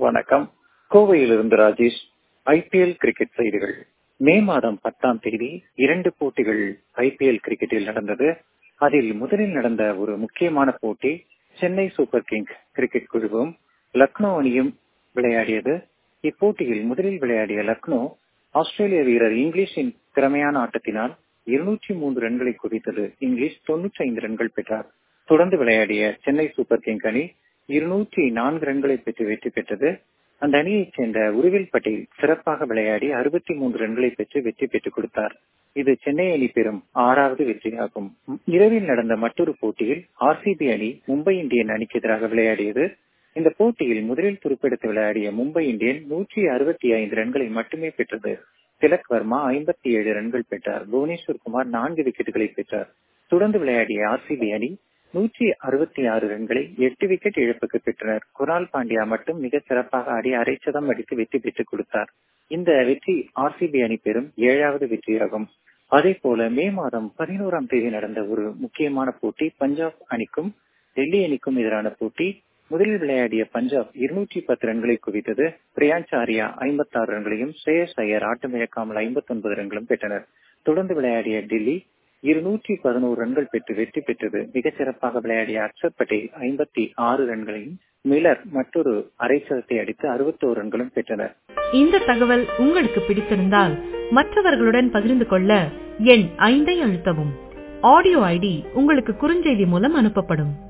வணக்கம். கோவையிலிருந்து Rajesh. IPL cricket செய்திகள். மே மாதம் 10ஆம் தேதி 2 போட்டிகள் ஐபிஎல் கிரிக்கெட்டில் நடந்தது. அதில் முதலில் நடந்த ஒரு முக்கியமான போட்டி சென்னை சூப்பர் கிங்ஸ் கிரிக்கெட் குழுவும் லக்னோ அணியும் விளையாடியது. இப்போட்டியில் முதலில் விளையாடிய லக்னோ ஆஸ்திரேலிய வீரர் இங்கிலீஷின் திறமையான ஆட்டத்தினால் 203 ரன்களை குவித்தது. இங்கிலீஷ் 95 ரன்கள் பெற்றார். தொடர்ந்து விளையாடிய சென்னை சூப்பர் கிங்ஸ் அணி 204 ரன்களை பெற்று வெற்றி பெற்றது. அந்த அணியைச் சேர்ந்த உருவில் பட்டேல் சிறப்பாக விளையாடி 63 ரன்களை பெற்று வெற்றி பெற்றுக் கொடுத்தார். இது சென்னை அணி பெறும் 6வது வெற்றியாகும். இரவில் நடந்த மற்றொரு போட்டியில் ஆர்சிபி அணி மும்பை இந்தியன் அணிக்கு எதிராக விளையாடியது. இந்த போட்டியில் முதலில் துருப்பெடுத்து விளையாடிய மும்பை இந்தியன் 165 ரன்களை மட்டுமே பெற்றது. திலக் வர்மா 57 ரன்கள் பெற்றார். புவனேஸ்வர் குமார் 4 விக்கெட்டுகளை பெற்றார். தொடர்ந்து விளையாடிய ஆர்சிபி அணி 166 ரன்களை 8 விக்கெட் இழப்புக்கு பெற்றனர். குணால் பாண்டியா மட்டும் மிக சிறப்பாக ஆடி அரை சதம் அடித்து வெற்றி பெற்றுக் கொடுத்தார். இந்த வெற்றி ஆர்சிபி அணி பெறும் 7வது வெற்றியாகும். அதே போல மே மாதம் 11ஆம் தேதி நடந்த ஒரு முக்கியமான போட்டி பஞ்சாப் அணிக்கும் டெல்லி அணிக்கும் எதிரான போட்டி. முதலில் விளையாடிய பஞ்சாப் 210 ரன்களை குவித்தது. பிரியான்ச் ஆர்யா 56 ரன்களையும் ஸ்ரேயஸ் ஐயர் ஆட்டமிழக்காமல் 59 ரன்களும் பெற்றனர். தொடர்ந்து விளையாடிய டெல்லி 211 ரன்கள் பெற்று வெற்றி பெற்றது. மிகச் சிறப்பாக விளையாடிய அக்சர் பட்டேல் 56 ரன்களையும் மில்லர் மற்றொரு அரை சதத்தை அடித்து 61 ரன்களும் பெற்றனர். இந்த தகவல் உங்களுக்கு பிடித்திருந்தால் மற்றவர்களுடன் பகிர்ந்து கொள்ள எண் 5 அழுத்தவும். ஆடியோ ஐடி உங்களுக்கு குறுஞ்செய்தி மூலம் அனுப்பப்படும்.